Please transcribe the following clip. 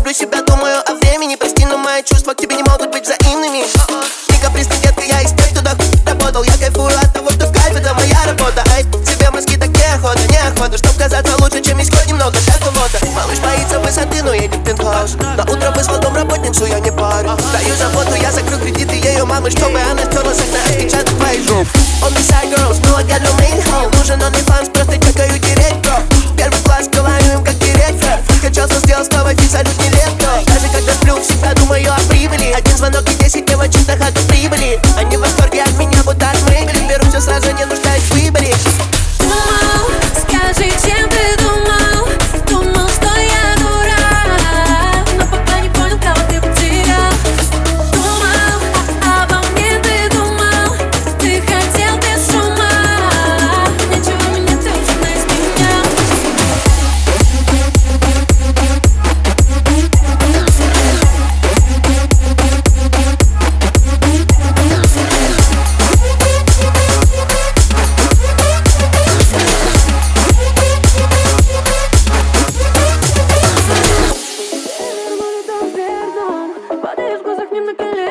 люблю себя, думаю о времени. Прости, но мои чувства к тебе не могут быть взаимными. Не капризный, детка, я из тех, кто работал. Я кайфую от того, что кайф — это моя работа. Ай, себе мозги так неохота, чтоб казаться лучше, чем есть хоть немного для кого-то. Малыш боится высоты, но едет в пентхаус. На утро вызвал домработницу, я не парю. Даю заботу, я закрыл кредиты ее мамы, чтобы она стерла с окна отпечаток твоей жопы. On the side girls, no I got no main home. Нужен OnlyFans, просто чекаю директ, бро. Первый класс, говорю им, как директор. Качался, сделал снова абсолютно нелепто. Даже когда сплю, всегда думаю о прибыли. Один звонок и 10 девочек на хату прибыли. Они в восторге от меня, будто от Мэйбели. Беру все сразу, не нуждаюсь в выборе. Думал, скажи, чем ты думал? Думал, что я дурак, но пока не понял, кого ты потерял. Думал, обо мне ты думал, ты хотел без ума. Ничего меня ты уже не изменял. Падаешь в глазах, не на колени.